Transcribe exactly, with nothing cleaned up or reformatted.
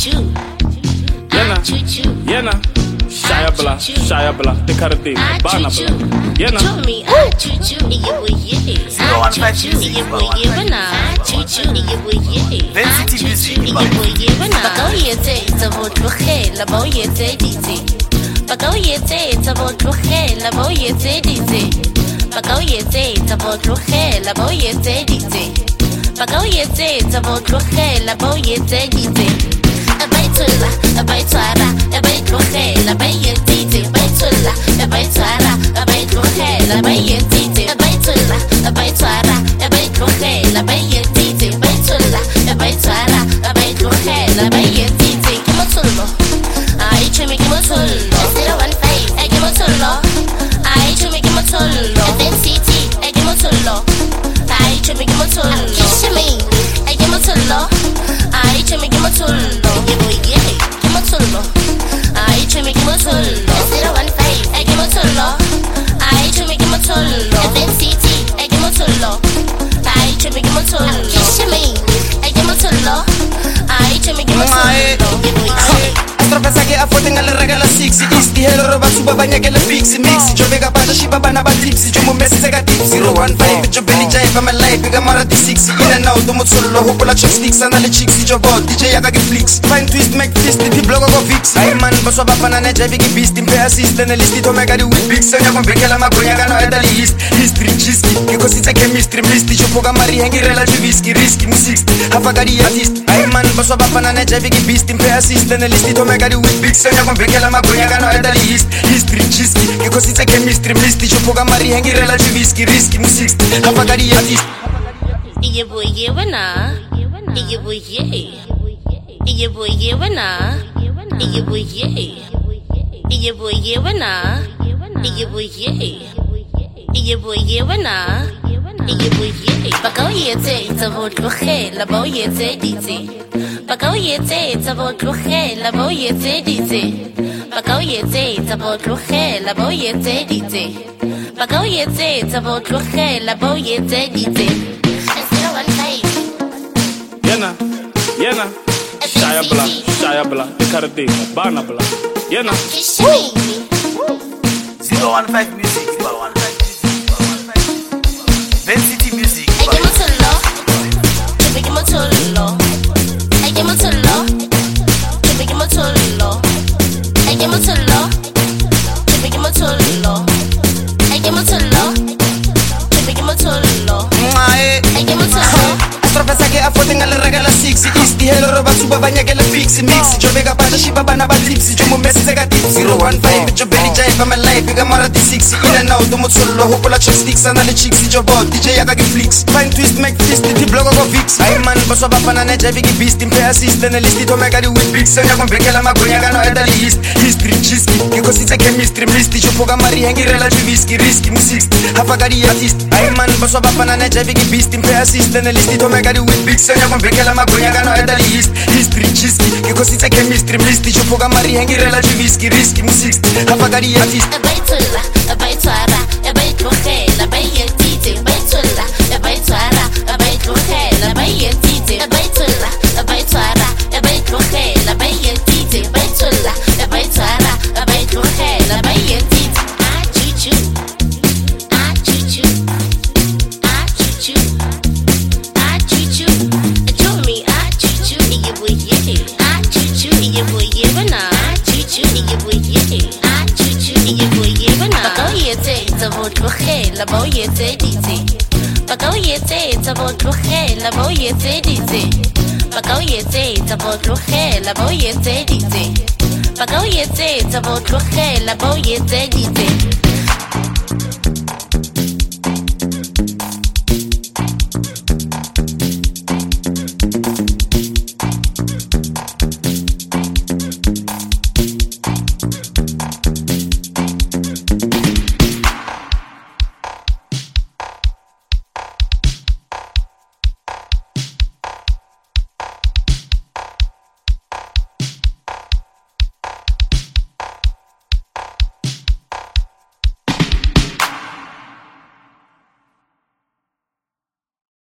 Yena, yena, shaya bla, shaya bla, te karate, bana bla. Yena. zero one five music, Density music, Bagoyete, Zabo Truhe, La Boyete, Dizzy. Bagoyete, Zabo Truhe, La Boyete, Dizzy. Bagoyete, Zabo Truhe, La Boyete, Dizzy. Bagoyete, Zabo Truhe, La Boyete, Dizzy. A baitula, a baitara, a baitruhe, la bayetiti, baitula, a baitara, a baitruhe, la bayetiti, a baitula, a baitara, a baitruhe, la bayetiti, baitula, a baitara, a baitruhe, la bayetiti, kimotullo, I chumi kimotullo, zero one five, I kimotullo, I chumi kimotullo, density, I kimotullo, I chumi kimotullo, kishimi, I kimotullo, I chumi kimotullo. I try make him a toll. zero one five, I give him a toll. I try make him a toll. F N C T, I give him a toll. I try make him a toll. Kiss me, I give him a toll. I try make him a toll. Astropesa che a foto nella regala six Isti hello roba su babanya che la fix mix Giovega pada shi baba na ba tipsy Jumo messi sega tips zero one five Gio belly jai fa me life Biga mara di six In and out Domo solo Hopo la chopsticks Ana le chicks Gio bot D J aga che flix Fine twist make fist Di blogo go fix Ay man Baso baba na neja Bigi beast Impe assist Nel listito mega di with big Sogna con perché la magonia Gano è da list History cischi Che così c'è che mistri Misti Gio poga mari Hengi relativischi Rischi mu sixty Afagari artist Ay man Baso baba na neja Bigi beast Impe assist Nel listito mega di with big Sogna con perché la magonia Gano è da list History cischi Che così c'è che mistri Misti Gio poga mari Hengi relativischi Rischi mu sixty Afagari artist Yeah boy yeah wana Yeah boy yeah Yeah boy yeah wana Yeah boy yeah Yeah boy yeah wana Yeah boy yeah Yeah boy yeah wana Yeah boy yeah Bagoyete Zabo Truhe La Boyete Dizzy Bagoyete Zabo Truhe La Boyete Dizzy Bagoyete Zabo Truhe La Boyete Dizzy Bagoyete Zabo Truhe La Boyete Dizzy. Yena, yena, shaya bla, shaya bla, te karate, bana bla. Yena. zero one five music, zero one five music, Density music. I give it to law, I give it to law, I give it to law, I give it to law, I give it to law, I give it to law, I give it to law, I give it to law, I give it to law. Astropesa che a foto nella regala six Isti hello roba su babanya che la fix mix Giovega pada shi baba na ba tipsy Jumo messi sega tips zero one five Gio belly jai fa me life Biga mara di six In and out Domo solo Hopo la chopsticks Ana le chicks Gio bot D J aga che flix Fine twist make fist Di blogo go fix Ay man Baso baba na neja Bigi beast Impe assist Nel listito mega di with big Sogna con perché la magonia Gano è da list History cischi Che così c'è che mistri Misti Gio poga mari Hengi relativischi Rischi mu sixty Afagari artist Ay man Baso baba na neja Bigi beast Impe assist Nel listito mega di with big Sogna con perché la magonia Gano è da list History cischi Che così c'è che mistri Misti Gio poga mari Hengi relativischi Rischi mu sixty Afagari artist A baitula, a baitara, a baitruhe, la bayetiti, baitula, a baitara, a baitruhe, la bayetiti, a baitula, a baitara, a baitruhe, la bayetiti, baitula, a baitara, a baitruhe, la bayetiti. Ah choo choo, ah choo choo, ah choo choo, ah choo choo. Show me ah choo choo, yeah boy yeah, ah choo choo, yeah boy yeah, bana ah choo choo, yeah boy yeah. Bagoyete Zabo Truhe La Boyete Dizzy Bagoyete Zabo Truhe La Boyete Dizzy Bagoyete Zabo Truhe La Boyete Dizzy Bagoyete Zabo Truhe La Boyete Dizzy.